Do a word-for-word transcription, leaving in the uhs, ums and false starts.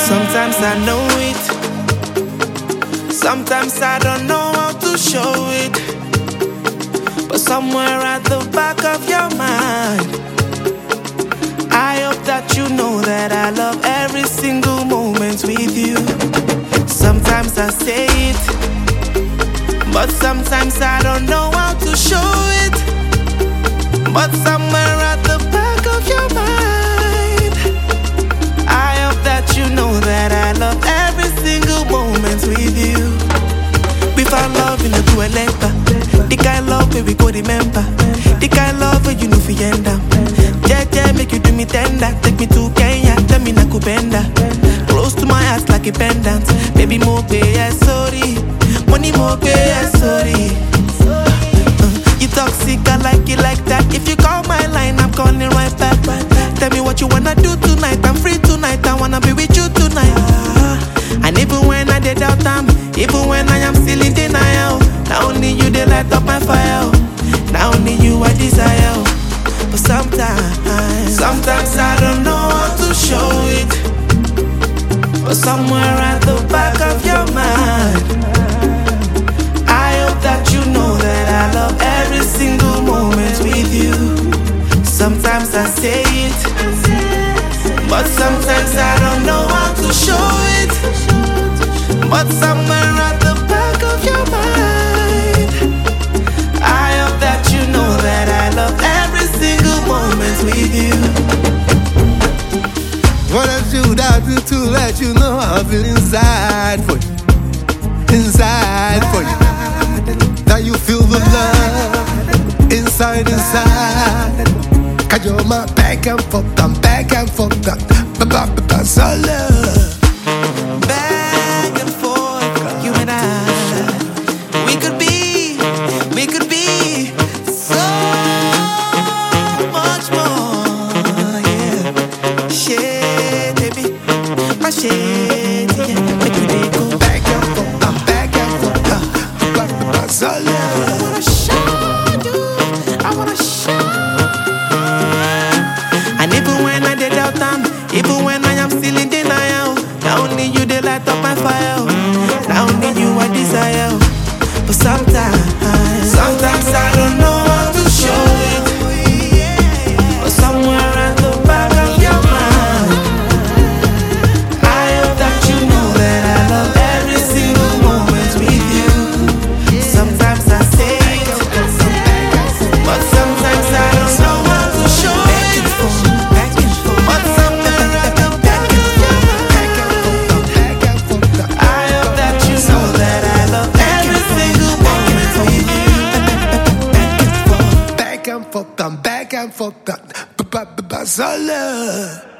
Sometimes I know it, sometimes I don't know how to show it, but somewhere at the back of your mind, I hope that you know that I love every single moment with you. Sometimes I say it, but sometimes I don't know how to show it, but somewhere at the back of your mind, I hope that you know that I love every single moment with you. We found love in the dueletta, the kind of love where we go remember, the kind of love where you know fi end up. Yeah, yeah, make you do me tender, take me to Kenya, tell me Nakupenda, close to my heart like a pendant. Baby, more pay, yeah, sorry, money more pay, yeah, sorry. Uh, you toxic, I like it like that. If you call my line, I'm calling right back. Tell me what you wanna do tonight, I'm free tonight, I wanna be with you tonight. Uh, and even when I did doubt time, even when I am still in denial, not only you they light up my fire, not only you I desire. But sometimes, sometimes I don't know how to show it, but somewhere at the back of your mind, I hope that you know that I love every single moment with you. Sometimes I say it, but sometimes I don't know how to show it, but somewhere at the back of your mind, I hope that you know that I love every single moment with you. What I should I do to let you know I feel inside for you, inside for you. That you feel the love inside, inside. Cause you're my back and forth, I'm back and forth, that's all love. Back and forth, you and I, we could be, we could be so much more, yeah. Shit, baby, my shit, yeah. Make me go back and forth, I'm back and forth, that's all love. I wanna show you, I wanna show. And even when I did doubt time, even when I am still in denial, not only you they light up my fire, not only you I desire. But sometimes, sometimes I don't know how to show it, but somewhere at the back of your mind, I hope that you know that I love every single moment with you. Sometimes I say it, but sometimes I don't know how to show it, but somewhere at the back of your mind, I hope that you know that I love every single moment with you. Back and forth, I'm back and forth, that's all love.